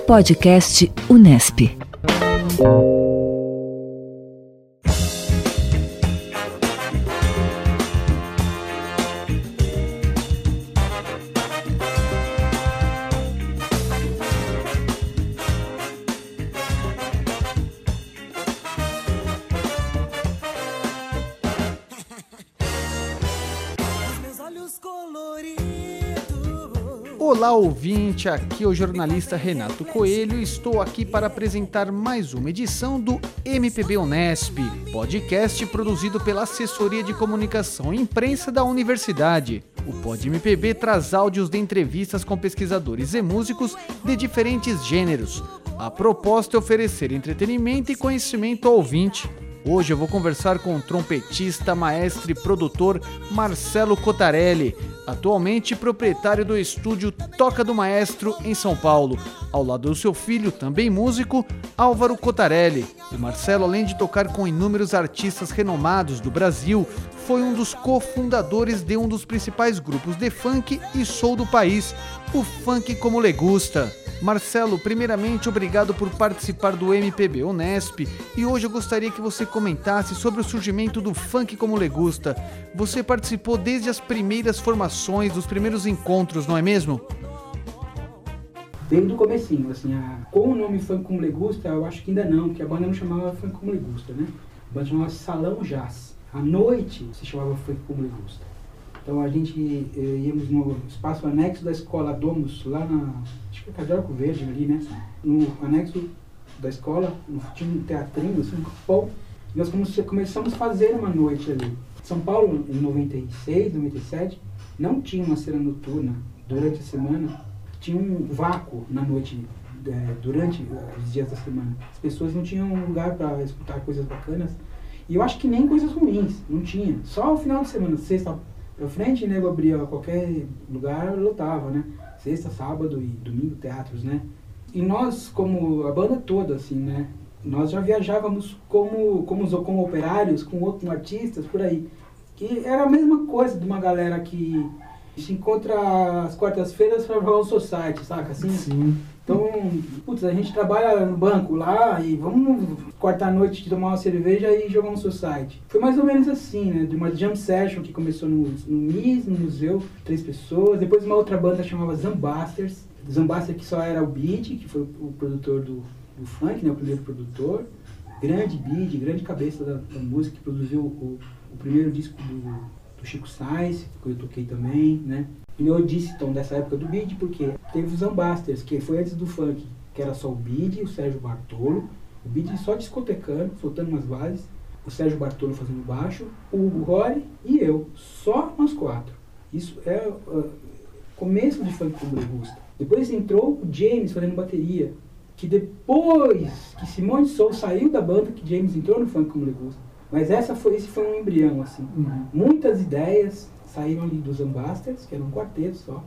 Podcast Unesp. Olá, ouvinte, aqui é o jornalista Renato Coelho e estou aqui para apresentar mais uma edição do MPB Unesp, podcast produzido pela Assessoria de Comunicação e Imprensa da Universidade. O Pod MPB traz áudios de entrevistas com pesquisadores e músicos de diferentes gêneros. A proposta é oferecer entretenimento e conhecimento ao ouvinte. Hoje eu vou conversar com o trompetista, maestro e produtor Marcelo Cottarelli, atualmente proprietário do estúdio Toca do Maestro em São Paulo, ao lado do seu filho, também músico, Álvaro Cottarelli. O Marcelo, além de tocar com inúmeros artistas renomados do Brasil, foi um dos cofundadores de um dos principais grupos de funk e soul do país, o Funk Como Le Gusta. Marcelo, primeiramente, obrigado por participar do MPB Unesp e hoje eu gostaria que você comentasse sobre o surgimento do Funk Como Le Gusta. Você participou desde as primeiras formações, dos primeiros encontros, não é mesmo? Desde o comecinho, assim, com o nome Funk Como Le Gusta, eu acho que ainda não, porque a banda não chamava Funk Como Le Gusta, né? A banda chamava Salão Jazz. À noite se chamava Funk Como Le Gusta. Então a gente íamos no espaço anexo da escola Domus, lá na, acho que é Cadorco Verde ali, né? No anexo da escola, tinha um teatrinho, assim, um campão, e nós começamos a fazer uma noite ali. São Paulo, em 96, 97, não tinha uma cena noturna durante a semana, tinha um vácuo na noite, durante os dias da semana. As pessoas não tinham um lugar para escutar coisas bacanas, e eu acho que nem coisas ruins, não tinha. Só o final de semana, sexta pra frente, né, eu abria qualquer lugar, lotava, né? Sexta, sábado e domingo, teatros, né? E nós, como a banda toda, assim, né? Nós já viajávamos como operários, com artistas, por aí. Que era a mesma coisa de uma galera que se encontra às quartas-feiras pra jogar um society, saca? Assim? Sim. Então, putz, a gente trabalha no banco lá e vamos quarta-noite tomar uma cerveja e jogar um society. Foi mais ou menos assim, né? De uma jam session que começou no MIS, no museu, 3 pessoas. Depois uma outra banda chamava Zambasters. Zambaster que só era o Bid, que foi o produtor do funk, né? O primeiro produtor. Grande Bid, grande cabeça da música, que produziu o primeiro disco do Chico Sainz, que eu toquei também, né? E eu disse, então, dessa época do Bid, porque teve os Zambasters, que foi antes do funk, que era só o Bid, o Sérgio Bartolo, o Bid só discotecando, soltando umas bases, o Sérgio Bartolo fazendo baixo, o Hugo Rory e eu, só nós 4. Isso é o começo de Funk Como Le Gusta. Depois entrou o James fazendo bateria, que depois que Simone Soul saiu da banda, que James entrou no Funk Como Le Gusta. Mas esse foi um embrião, assim. Muitas ideias saíram ali dos Zambasters, que era um quarteto só.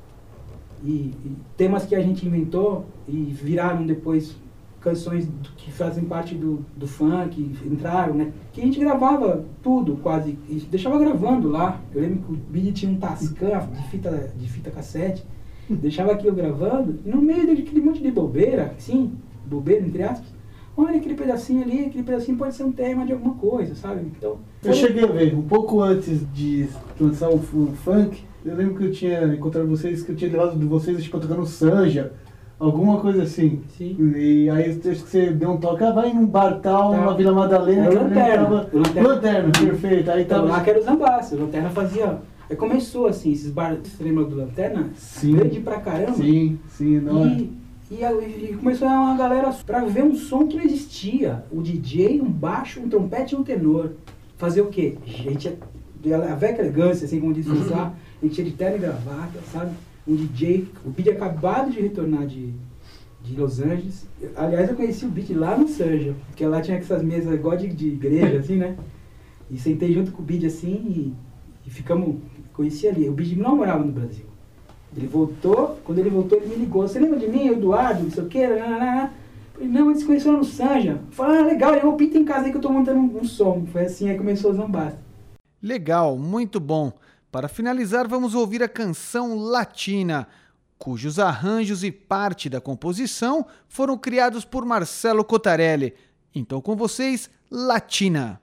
E temas que a gente inventou e viraram depois canções que fazem parte do funk, entraram, né? Que a gente gravava tudo, quase, e deixava gravando lá. Eu lembro que o Billy tinha um Tascam de fita cassete, deixava aquilo gravando, e no meio daquele monte de bobeira, assim, bobeira entre aspas, olha aquele pedacinho ali, aquele pedacinho pode ser um tema de alguma coisa, sabe? Então, eu cheguei a ver, um pouco antes de lançar o funk, eu lembro que eu tinha encontrado vocês, que eu tinha levado de vocês, tipo, tocando Sanja, alguma coisa assim. Sim. E aí acho que você deu um toque, vai num bar tal, na Vila Madalena. Lanterna, perfeito. Aí tava lá que era o Zambasters, Lanterna fazia. Aí começou assim, esses bares, você lembra do Lanterna? Sim. Grande pra caramba. Sim, não E começou uma galera pra ver um som que não existia. O DJ, um baixo, um trompete e um tenor. Fazer o quê? Gente, a velha elegância, assim como diz lá, a gente ia de terno e gravata, sabe? Um DJ, o Bid acabado de retornar de Los Angeles. Aliás, eu conheci o Bid lá no Sanja, porque lá tinha essas mesas igual de igreja, assim, né? E sentei junto com o Bid assim e ficamos, conheci ali. O Bid não morava no Brasil. Ele voltou, quando ele voltou ele me ligou, você lembra de mim, Eduardo, não sei o quê? Falei, não, eles se conheceram no Sanja. Falei, legal, eu vou pintar em casa aí que eu tô montando um som. Foi assim, aí começou o Zambasters. Legal, muito bom. Para finalizar, vamos ouvir a canção Latina. cujos arranjos e parte da composição foram criados por Marcelo Cottarelli. Então com vocês, Latina.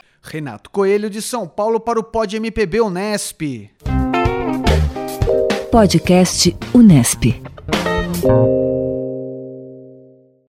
Renato Coelho de São Paulo para o Pod MPB Unesp. Podcast Unesp.